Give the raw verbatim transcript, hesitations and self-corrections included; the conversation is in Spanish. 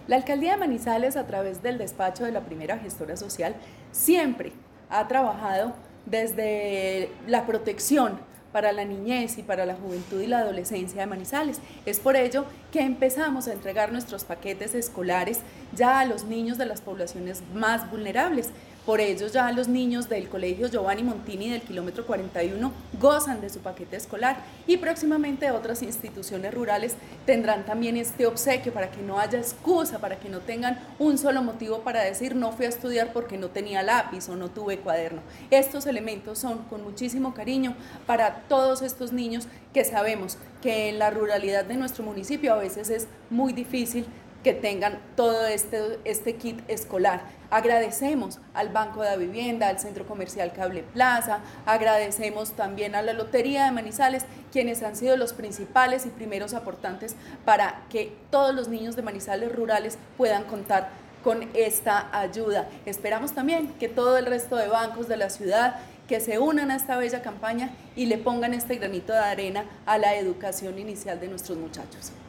La Alcaldía de Manizales, a través del despacho de la primera gestora social, siempre ha trabajado desde la protección para la niñez y para la juventud y la adolescencia de Manizales. Es por ello que empezamos a entregar nuestros paquetes escolares ya a los niños de las poblaciones más vulnerables. Por ello ya los niños del Colegio Giovanni Montini del kilómetro cuarenta y uno gozan de su paquete escolar y próximamente otras instituciones rurales tendrán también este obsequio para que no haya excusa, para que no tengan un solo motivo para decir no fui a estudiar porque no tenía lápiz o no tuve cuaderno. Estos elementos son con muchísimo cariño para todos estos niños que sabemos que en la ruralidad de nuestro municipio a veces es muy difícil que tengan todo este, este kit escolar. Agradecemos al Banco de Vivienda, al Centro Comercial Cable Plaza, agradecemos también a la Lotería de Manizales, quienes han sido los principales y primeros aportantes para que todos los niños de Manizales rurales puedan contar con esta ayuda. Esperamos también que todo el resto de bancos de la ciudad que se unan a esta bella campaña y le pongan este granito de arena a la educación inicial de nuestros muchachos.